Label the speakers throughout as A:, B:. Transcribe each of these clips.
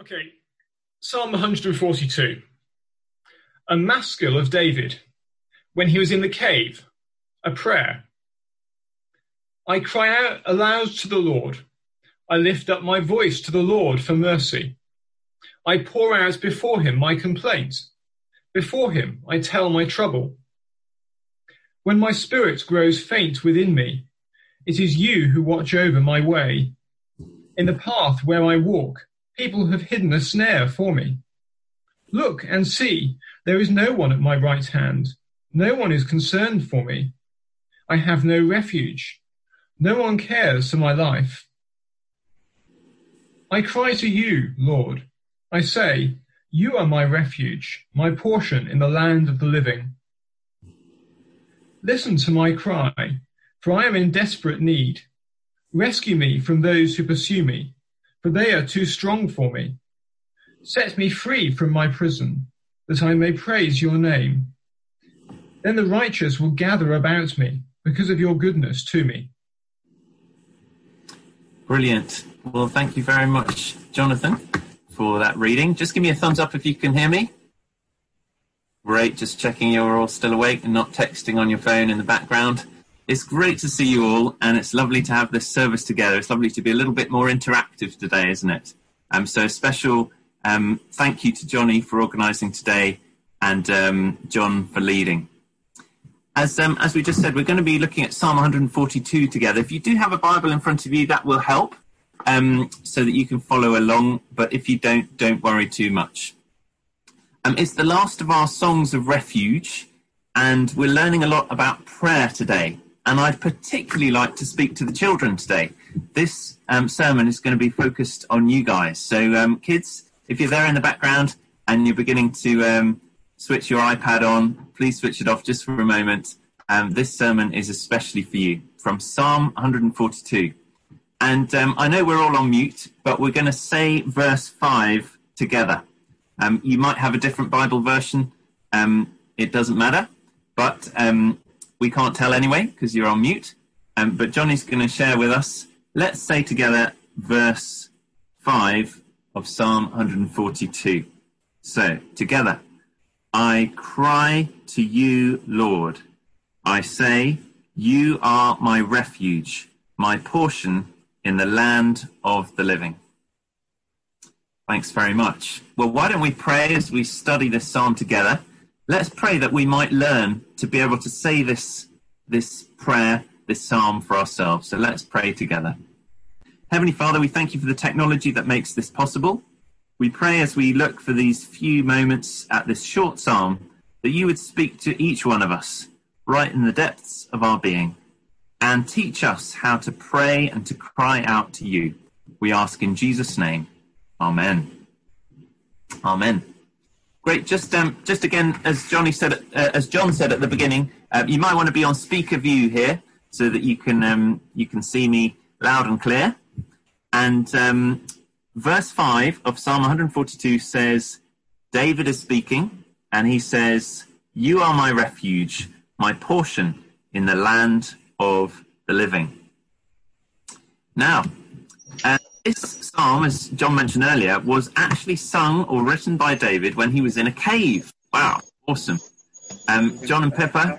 A: Okay, Psalm 142. A maskil of David, when he was in the cave, a prayer. I cry out aloud to the Lord. I lift up my voice to the Lord for mercy. I pour out before him my complaint. Before him I tell my trouble. When my spirit grows faint within me, it is you who watch over my way. In the path where I walk, people have hidden a snare for me. Look and see, there is no one at my right hand. No one is concerned for me. I have no refuge. No one cares for my life. I cry to you, Lord. I say, you are my refuge, my portion in the land of the living. Listen to my cry, for I am in desperate need. Rescue me from those who pursue me, for they are too strong for me. Set me free from my prison, that I may praise your name. Then the righteous will gather about me because of your goodness to me.
B: Brilliant. Well, thank you very much, Jonathan, for that reading. Just give me a thumbs up if you can hear me. Great, just checking you're all still awake and not texting on your phone in the background. It's great to see you all, and it's lovely to have this service together. It's lovely to be a little bit more interactive today, isn't it? So a special thank you to Johnny for organising today and John for leading. As we just said, we're going to be looking at Psalm 142 together. If you do have a Bible in front of you, that will help so that you can follow along. But if you don't worry too much. It's the last of our songs of refuge, and we're learning a lot about prayer today. And I'd particularly like to speak to the children today. This sermon is going to be focused on you guys. So kids, if you're there in the background and you're beginning to switch your iPad on, please switch it off just for a moment. This sermon is especially for you, from Psalm 142. And I know we're all on mute, but we're going to say verse 5 together. You might have a different Bible version. It doesn't matter, but we can't tell anyway because you're on mute. But Johnny's going to share with us. Let's say together verse 5 of Psalm 142. So, together. I cry to you, Lord. I say, you are my refuge, my portion in the land of the living. Thanks very much. Well, why don't we pray as we study this psalm together? Let's pray that we might learn to be able to say this prayer, this psalm for ourselves. So let's pray together. Heavenly Father, we thank you for the technology that makes this possible. We pray as we look for these few moments at this short psalm that you would speak to each one of us right in the depths of our being and teach us how to pray and to cry out to you. We ask in Jesus' name. Amen. Amen. Great. Just again, as John said at the beginning, you might want to be on speaker view here so that you can see me loud and clear. And verse 5 of Psalm 142 says, David is speaking, and he says, you are my refuge, my portion in the land of the living. Now, this psalm, as John mentioned earlier, was actually sung or written by David when he was in a cave. Wow, awesome. Dan and Pippa,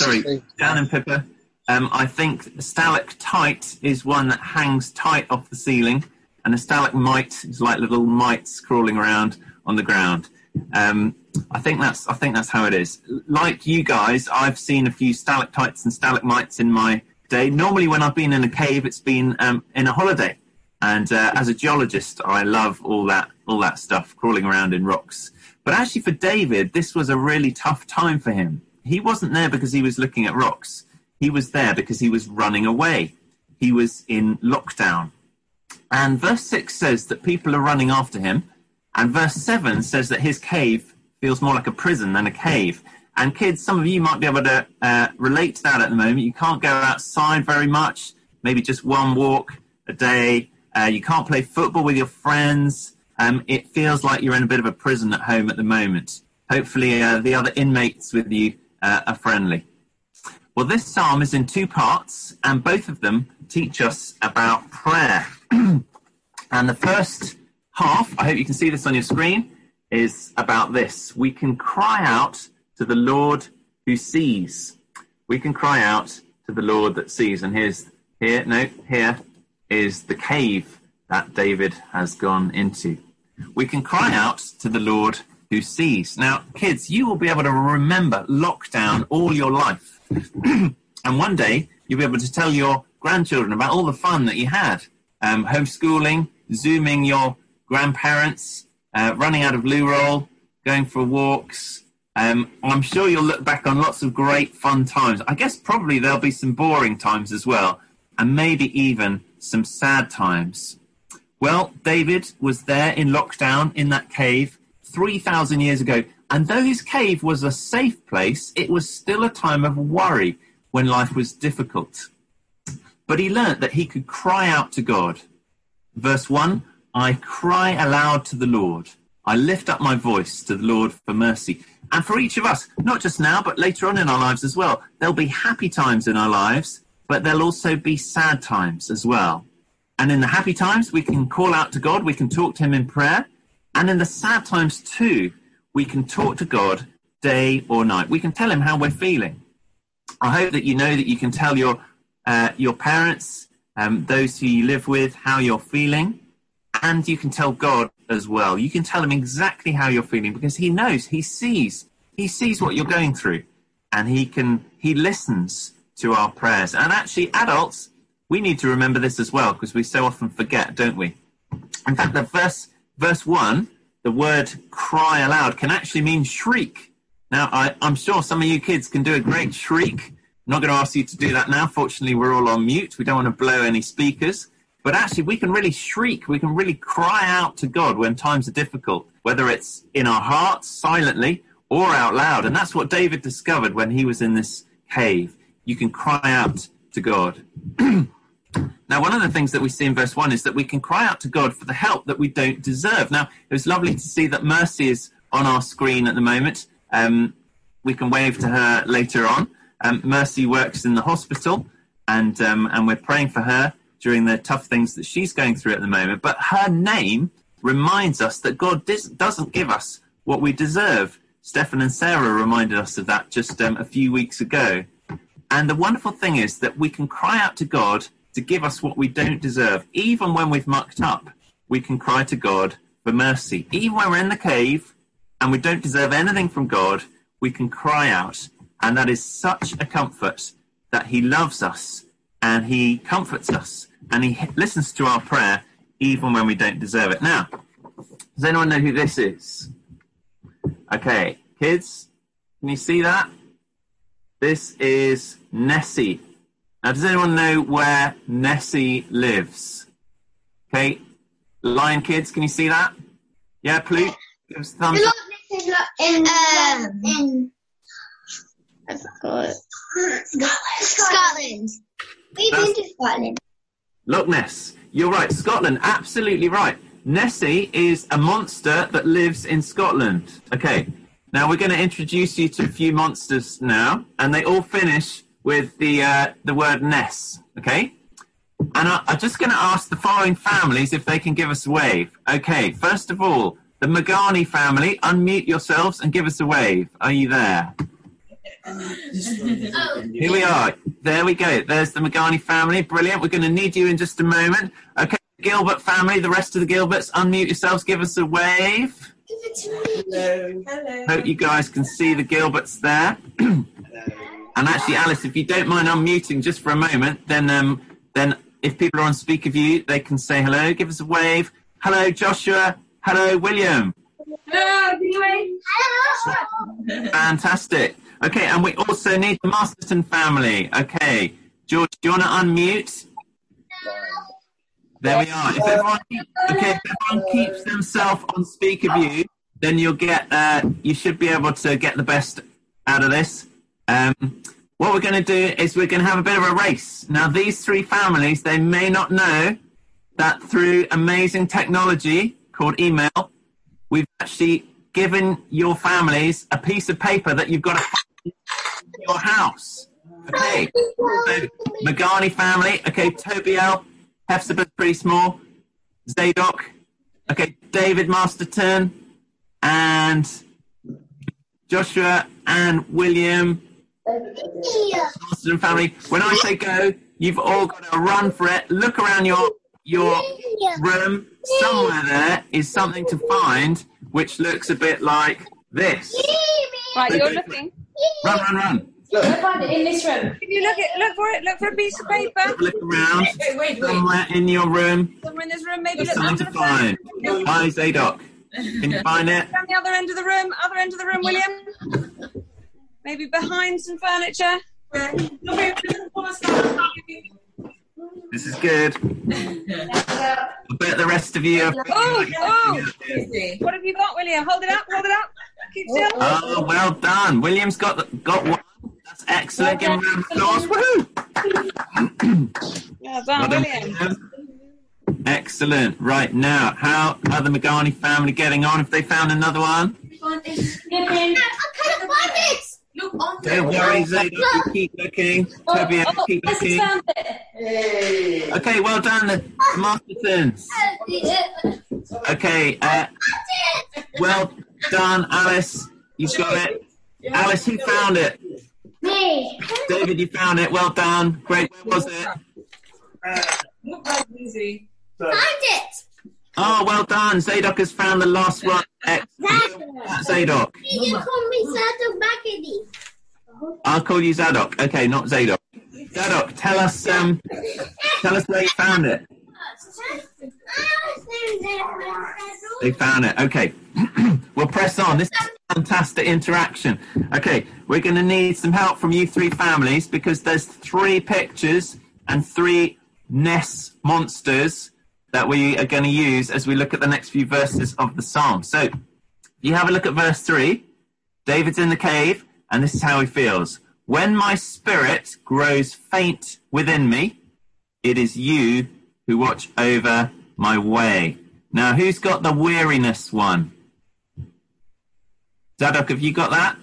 B: I think stalactite is one that hangs tight off the ceiling, and a stalagmite is like little mites crawling around on the ground. I think that's how it is. Like you guys, I've seen a few stalactites and stalagmites in my day. Normally when I've been in a cave, it's been in a holiday. And as a geologist, I love all that stuff crawling around in rocks. But actually for David, this was a really tough time for him. He wasn't there because he was looking at rocks. He was there because he was running away. He was in lockdown. And verse 6 says that people are running after him. And verse 7 says that his cave feels more like a prison than a cave. And kids, some of you might be able to relate to that at the moment. You can't go outside very much, maybe just one walk a day. You can't play football with your friends. It feels like you're in a bit of a prison at home at the moment. Hopefully the other inmates with you are friendly. Well, this psalm is in two parts, and both of them teach us about prayer. And the first half, I hope you can see this on your screen, is about this. We can cry out to the Lord who sees. We can cry out to the Lord that sees. And here is the cave that David has gone into. We can cry out to the Lord who sees. Now, kids, you will be able to remember lockdown all your life. And one day, you'll be able to tell your grandchildren about all the fun that you had. Homeschooling, Zooming your grandparents, running out of loo roll, going for walks. I'm sure you'll look back on lots of great fun times. I guess probably there'll be some boring times as well, and maybe even some sad times. Well, David was there in lockdown in that cave 3,000 years ago. And though his cave was a safe place, it was still a time of worry when life was difficult. But he learnt that he could cry out to God. Verse 1, I cry aloud to the Lord. I lift up my voice to the Lord for mercy. And for each of us, not just now, but later on in our lives as well, there'll be happy times in our lives, but there'll also be sad times as well. And in the happy times, we can call out to God, we can talk to him in prayer. And in the sad times too, we can talk to God day or night. We can tell him how we're feeling. I hope that you know that you can tell your parents, those who you live with, how you're feeling. And you can tell God as well. You can tell him exactly how you're feeling because he knows, he sees what you're going through. And he listens to our prayers. And actually, adults, we need to remember this as well because we so often forget, don't we? In fact, the verse 1, the word cry aloud can actually mean shriek. Now, I'm sure some of you kids can do a great shriek. I'm not going to ask you to do that now. Fortunately, we're all on mute. We don't want to blow any speakers. But actually, we can really shriek. We can really cry out to God when times are difficult, whether it's in our hearts, silently, or out loud. And that's what David discovered when he was in this cave. You can cry out to God. Now, one of the things that we see in verse 1 is that we can cry out to God for the help that we don't deserve. Now, it was lovely to see that Mercy is on our screen at the moment. We can wave to her later on. Mercy works in the hospital, and we're praying for her during the tough things that she's going through at the moment. But her name reminds us that God doesn't give us what we deserve. Stefan and Sarah reminded us of that just a few weeks ago. And the wonderful thing is that we can cry out to God to give us what we don't deserve. Even when we've mucked up, we can cry to God for mercy. Even when we're in the cave and we don't deserve anything from God, we can cry out. And that is such a comfort that he loves us and he comforts us and he listens to our prayer even when we don't deserve it. Now, does anyone know who this is? Okay, kids, can you see that? This is Nessie. Now, does anyone know where Nessie lives? Okay, Lion kids, can you see that? Yeah, Pluto? Give us a thumbs up.
C: I forgot. Scotland. We've been to Scotland.
B: Loch Ness. You're right, Scotland, absolutely right. Nessie is a monster that lives in Scotland. Okay, now we're going to introduce you to a few monsters now, and they all finish with the word Ness, okay? And I'm just going to ask the following families if they can give us a wave. Okay, first of all, the Magani family, unmute yourselves and give us a wave. Are you there? Here we are. There we go. There's the Magani family. Brilliant. We're going to need you in just a moment. Okay, Gilbert family, the rest of the Gilberts, unmute yourselves. Give us a wave.
C: Give it to me. Hello.
B: Hope you guys can see the Gilberts there. And actually, Alice, if you don't mind unmuting just for a moment, then if people are on speaker view, they can say hello. Give us a wave. Hello, Joshua. Hello, William.
C: Hello, can you wave? Hello.
B: Fantastic. Okay, and we also need the Masterton family. Okay, George, do you want to unmute? There we are. If everyone keeps themselves on speaker view, then you'll get. You should be able to get the best out of this. What we're going to do is we're going to have a bit of a race. Now, these three families, they may not know that through amazing technology called email, we've actually given your families a piece of paper that you've got to find in your house. Okay, so Magani family. Okay, Tobiel, Hepzibah's pretty small. Zadok. Okay, David Masterton and Joshua and William Masterton family. When I say go, you've all got to run for it. Look around your room. Somewhere there is something to find which looks a bit like this.
D: Right, you're looking.
B: Run.
C: Look, I find it in this room.
D: If you look for a piece of paper.
B: Look around. Somewhere in your room.
D: Somewhere in this room, maybe
B: There's
D: look
B: something
D: under
B: to
D: the
B: find.
D: phone.
B: Hi, Zadok. Can you find it?
D: Down the other end of the room, William. Maybe behind some furniture.
B: This is good. I bet the rest of you.
D: Oh! What have you got, William? Hold it up. Keep still.
B: Oh, well done. William's got one. That's excellent. Give him a round of applause. Woohoo!
D: Well done, William.
B: Excellent. Right now, how are the Magani family getting on? Have they found another one?
C: I can't find it. Look on there.
B: Don't worry, Zadok. Keep looking. Toby, keep looking.
C: Found it.
B: Okay, well done, the Mastertons. Okay, well done, Alice. You've got it. Alice, who found it?
C: Me.
B: David, you found it. Well done. Great. Where was it?
C: Find it.
B: Oh, well done. Zadok has found the last one. Zadok.
C: You call me Zadok Bakadi.
B: I'll call you Zadok. Okay, not Zadok. Zadok, tell us where you found it. They found it. Okay. We'll press on. This is fantastic interaction. Okay, we're going to need some help from you three families because there's 3 pictures and 3 Ness monsters that we are going to use as we look at the next few verses of the psalm. So, you have a look at verse 3. David's in the cave, and this is how he feels. When my spirit grows faint within me, it is you who watch over my way. Now, who's got the weariness one? Zadok, have you got that?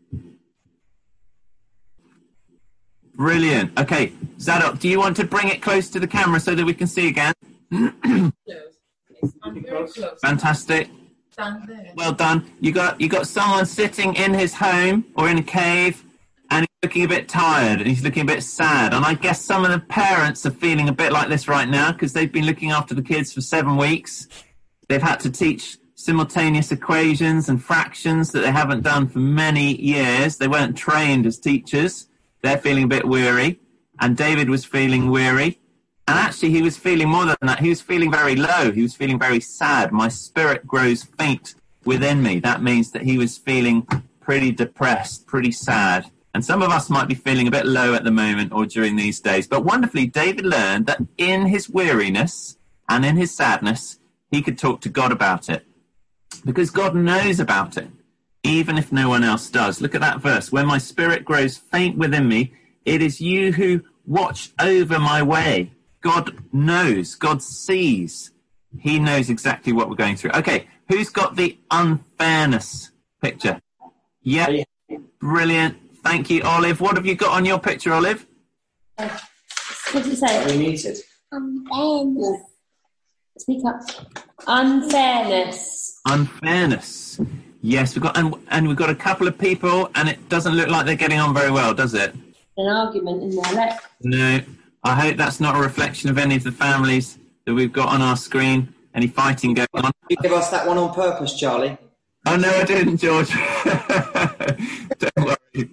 B: Brilliant. Okay, Zadok, do you want to bring it close to the camera so that we can see again?
E: I'm very close.
B: Fantastic.
E: Stand there.
B: Well done. You got someone sitting in his home or in a cave, and he's looking a bit tired and he's looking a bit sad. And I guess some of the parents are feeling a bit like this right now because they've been looking after the kids for 7 weeks. They've had to teach simultaneous equations and fractions that they haven't done for many years. They weren't trained as teachers. They're feeling a bit weary. And David was feeling weary. And actually, he was feeling more than that. He was feeling very low. He was feeling very sad. My spirit grows faint within me. That means that he was feeling pretty depressed, pretty sad. And some of us might be feeling a bit low at the moment or during these days. But wonderfully, David learned that in his weariness and in his sadness, he could talk to God about it. Because God knows about it, even if no one else does. Look at that verse. When my spirit grows faint within me, it is you who watch over my way. God knows. God sees. He knows exactly what we're going through. Okay, who's got the unfairness picture? Yeah, brilliant. Thank you, Olive. What have you got on your picture, Olive?
C: What did you say?
F: We muted.
C: Unfairness. Speak up. Unfairness.
B: Unfairness. Yes, we've got and we've got a couple of people, and it doesn't look like they're getting on very well, does it?
C: An argument in there. Look.
B: No. I hope that's not a reflection of any of the families that we've got on our screen. Any fighting going on?
F: You give us that one on purpose, Charlie.
B: Oh, no, I didn't, George. Don't worry.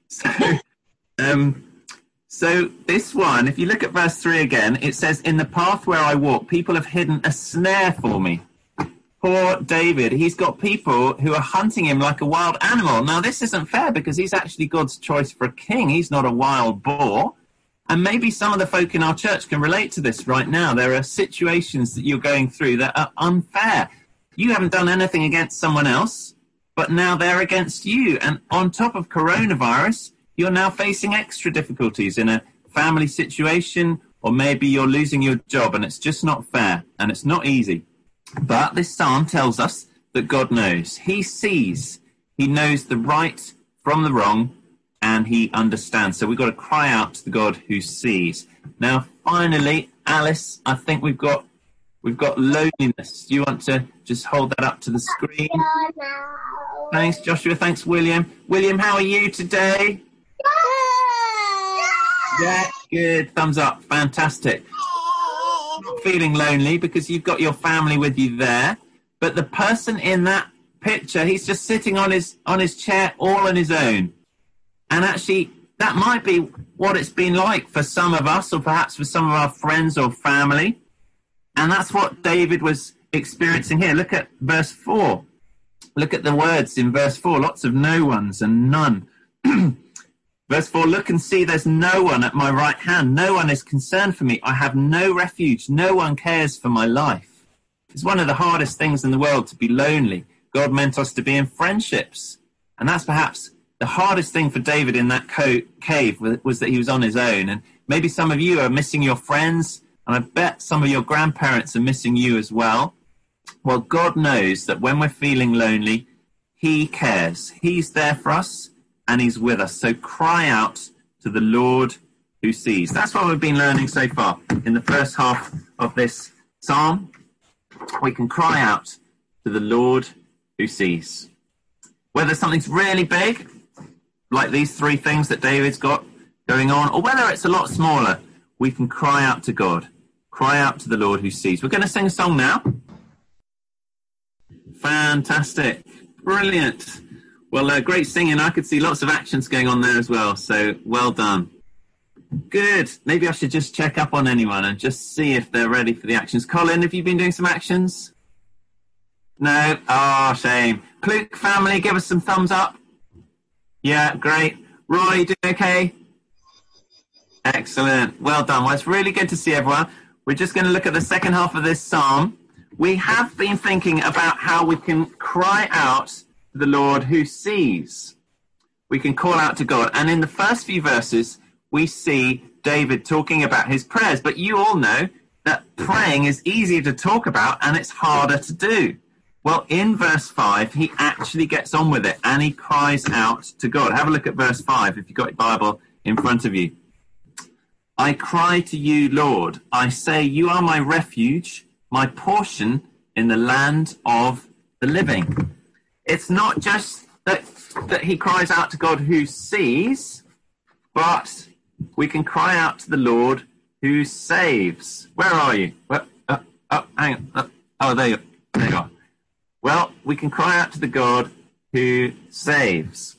B: So this one, if you look at verse 3 again, it says, in the path where I walk, people have hidden a snare for me. Poor David, he's got people who are hunting him like a wild animal. Now, this isn't fair because he's actually God's choice for a king. He's not a wild boar. And maybe some of the folk in our church can relate to this right now. There are situations that you're going through that are unfair. You haven't done anything against someone else, but now they're against you. And on top of coronavirus, you're now facing extra difficulties in a family situation, or maybe you're losing your job, and it's just not fair, and it's not easy. But this psalm tells us that God knows. He sees. He knows the right from the wrong, and he understands. So we've got to cry out to the God who sees. Now, finally, Alice, I think we've got We've got loneliness. You want to just hold that up to the screen? Thanks, Joshua. Thanks, William. William, how are you today? Yeah, good. Thumbs up. Fantastic. Not feeling lonely because you've got your family with you there. But the person in that picture, he's just sitting on his chair all on his own. And actually, that might be what it's been like for some of us, or perhaps for some of our friends or family. And that's what David was experiencing here. Look at verse 4. Look at the words in verse 4. Lots of no ones and none. Verse 4, look and see, there's no one at my right hand. No one is concerned for me. I have no refuge. No one cares for my life. It's one of the hardest things in the world to be lonely. God meant us to be in friendships. And that's perhaps the hardest thing for David in that cave was that he was on his own. And maybe some of you are missing your friends, and I bet some of your grandparents are missing you as well. Well, God knows that when we're feeling lonely, he cares. He's there for us, and he's with us. So cry out to the Lord who sees. That's what we've been learning so far. In the first half of this psalm, we can cry out to the Lord who sees. Whether something's really big, like these three things that David's got going on, or whether it's a lot smaller, we can cry out to God. Cry out to the Lord who sees. We're going to sing a song now. Fantastic. Brilliant. Well, great singing. I could see lots of actions going on there as well. So well done. Good. Maybe I should just check up on anyone and just see if they're ready for the actions. Colin, have you been doing some actions? No? Oh, shame. Cluke family, give us some thumbs up. Yeah, great. Roy, you doing okay? Excellent. Well done. Well, it's really good to see everyone. We're just going to look at the second half of this psalm. We have been thinking about how we can cry out to the Lord who sees. We can call out to God. And in the first few verses, we see David talking about his prayers. But you all know that praying is easier to talk about and it's harder to do. Well, in verse 5, he actually gets on with it and he cries out to God. Have a look at verse 5 if you've got your Bible in front of you. I cry to you, Lord. I say, you are my refuge, my portion in the land of the living. It's not just that he cries out to God who sees, but we can cry out to the Lord who saves. Where are you? Hang on. There you are. Well, we can cry out to the God who saves.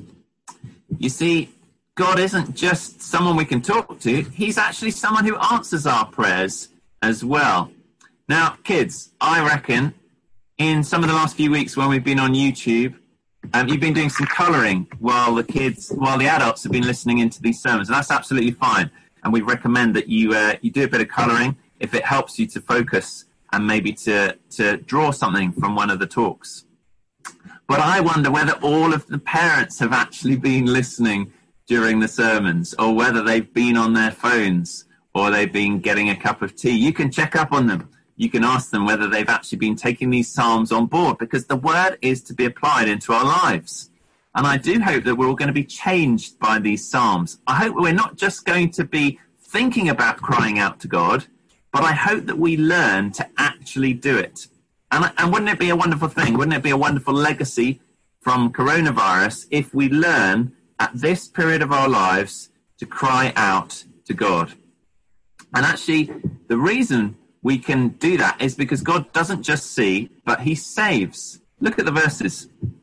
B: You see, God isn't just someone we can talk to. He's actually someone who answers our prayers as well. Now, kids, I reckon in some of the last few weeks when we've been on YouTube, you've been doing some colouring while the adults have been listening into these sermons. And that's absolutely fine. And we recommend that you do a bit of colouring if it helps you to focus and maybe to draw something from one of the talks. But I wonder whether all of the parents have actually been listening during the sermons, or whether they've been on their phones or they've been getting a cup of tea. You can check up on them. You can ask them whether they've actually been taking these psalms on board, because the word is to be applied into our lives. And I do hope that we're all going to be changed by these psalms. I hope we're not just going to be thinking about crying out to God, but I hope that we learn to actually do it. And wouldn't it be a wonderful thing? Wouldn't it be a wonderful legacy from coronavirus if we learn at this period of our lives to cry out to God? And actually, the reason we can do that is because God doesn't just see, but he saves. Look at the verses.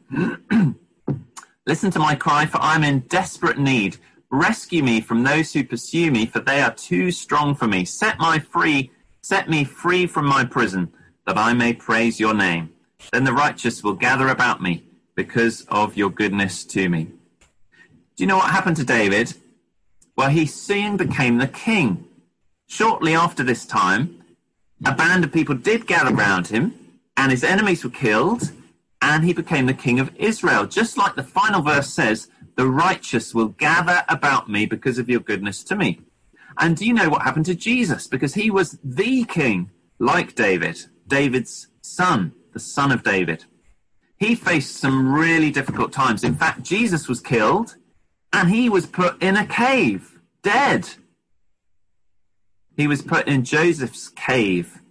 B: Listen to my cry, for I'm in desperate need. Rescue me from those who pursue me, for they are too strong for me. Set me free from my prison, that I may praise your name. Then the righteous will gather about me because of your goodness to me. Do you know what happened to David? Well, he soon became the king. Shortly after this time, a band of people did gather around him, and his enemies were killed, and he became the king of Israel. Just like the final verse says, the righteous will gather about me because of your goodness to me. And do you know what happened to Jesus? Because he was the king, like David, David's son, the son of David. He faced some really difficult times. In fact, Jesus was killed, and he was put in a cave, dead. He was put in Joseph's cave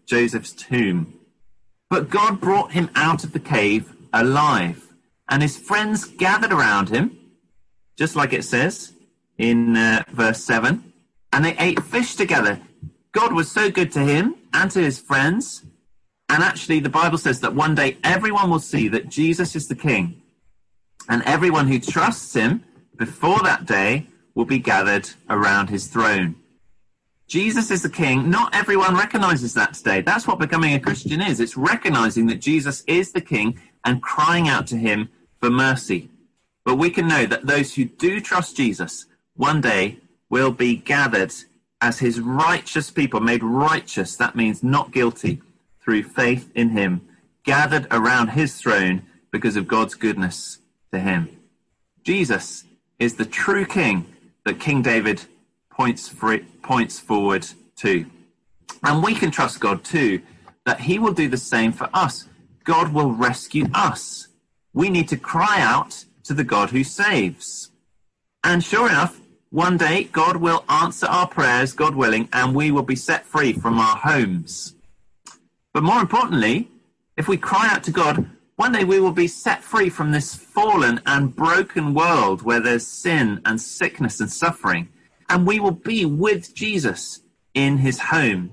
B: Joseph's tomb. But God brought him out of the cave alive, and his friends gathered around him, just like it says in verse 7, and they ate fish together. God was so good to him and to his friends, and actually the Bible says that one day everyone will see that Jesus is the King, and everyone who trusts him before that day will be gathered around his throne. Jesus is the King. Not everyone recognizes that today. That's what becoming a Christian is. It's recognizing that Jesus is the King and crying out to him for mercy. But we can know that those who do trust Jesus one day will be gathered as his righteous people, made righteous, that means not guilty, through faith in him, gathered around his throne because of God's goodness to him. Jesus is the true King that King David points forward to. And we can trust God too, that he will do the same for us. God will rescue us. We need to cry out to the God who saves. And sure enough, one day God will answer our prayers, God willing, and we will be set free from our homes. But more importantly, if we cry out to God, one day we will be set free from this fallen and broken world where there's sin and sickness and suffering, and we will be with Jesus in his home.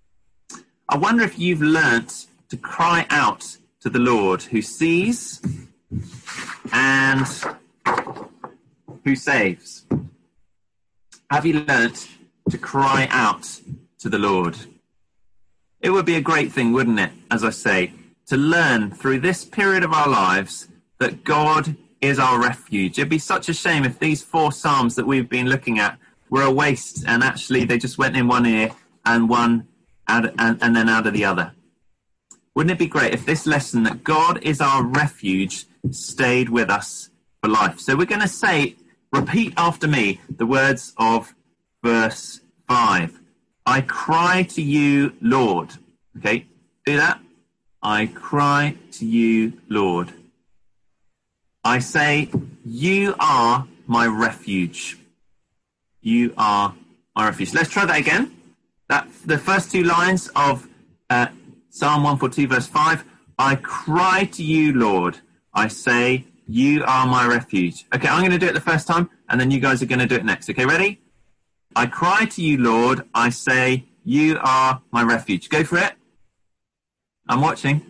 B: I wonder if you've learnt to cry out to the Lord who sees and who saves. Have you learnt to cry out to the Lord? It would be a great thing, wouldn't it, as I say, to learn through this period of our lives that God is our refuge. It'd be such a shame if these 4 Psalms that we've been looking at were a waste and actually they just went in one ear and then out of the other. Wouldn't it be great if this lesson that God is our refuge stayed with us for life? So we're going to repeat after me the words of verse 5. I cry to you, Lord. Okay, do that. I cry to you, Lord. I say, you are my refuge. You are my refuge. Let's try that again. The first 2 lines of Psalm 142, verse 5. I cry to you, Lord. I say, you are my refuge. Okay, I'm going to do it the first time, and then you guys are going to do it next. Okay, ready? I cry to you, Lord. I say, you are my refuge. Go for it. I'm watching.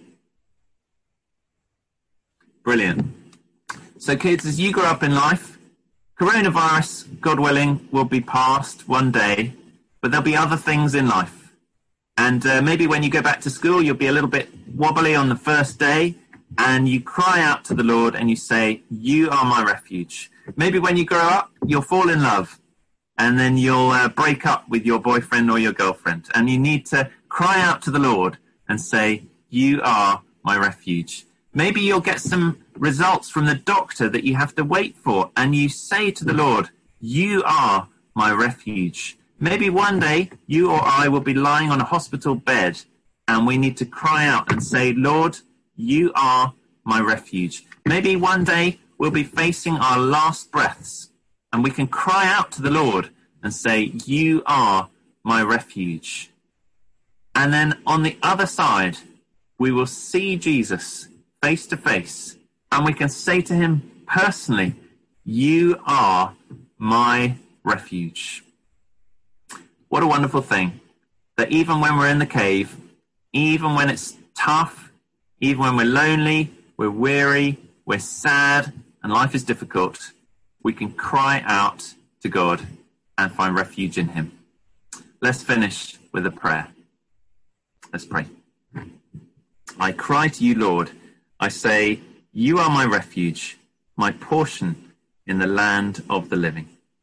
B: Brilliant. So kids, as you grow up in life, coronavirus, God willing, will be past one day, but there'll be other things in life. And maybe when you go back to school, you'll be a little bit wobbly on the first day, and you cry out to the Lord and you say, you are my refuge. Maybe when you grow up, you'll fall in love, and then you'll break up with your boyfriend or your girlfriend, and you need to cry out to the Lord and say, you are my refuge. Maybe you'll get some results from the doctor that you have to wait for, and you say to the Lord, you are my refuge. Maybe one day you or I will be lying on a hospital bed, and we need to cry out and say, Lord, you are my refuge. Maybe one day we'll be facing our last breaths, and we can cry out to the Lord and say, you are my refuge. And then on the other side, we will see Jesus face to face, and we can say to him personally, you are my refuge. What a wonderful thing that even when we're in the cave, even when it's tough, even when we're lonely, we're weary, we're sad, and life is difficult, we can cry out to God and find refuge in him. Let's finish with a prayer. Let's pray. I cry to you, Lord. I say, you are my refuge, my portion in the land of the living.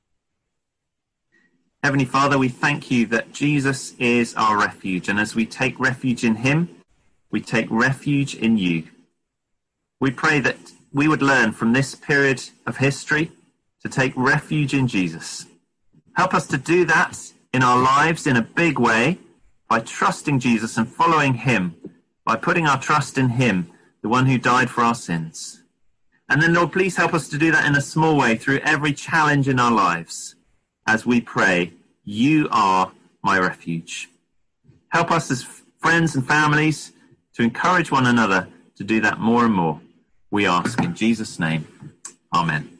B: Heavenly Father, we thank you that Jesus is our refuge, and as we take refuge in him, we take refuge in you. We pray that we would learn from this period of history to take refuge in Jesus. Help us to do that in our lives in a big way by trusting Jesus and following him, by putting our trust in him, the one who died for our sins. And then, Lord, please help us to do that in a small way through every challenge in our lives as we pray, you are my refuge. Help us as friends and families, to encourage one another to do that more and more. We ask in Jesus' name. Amen.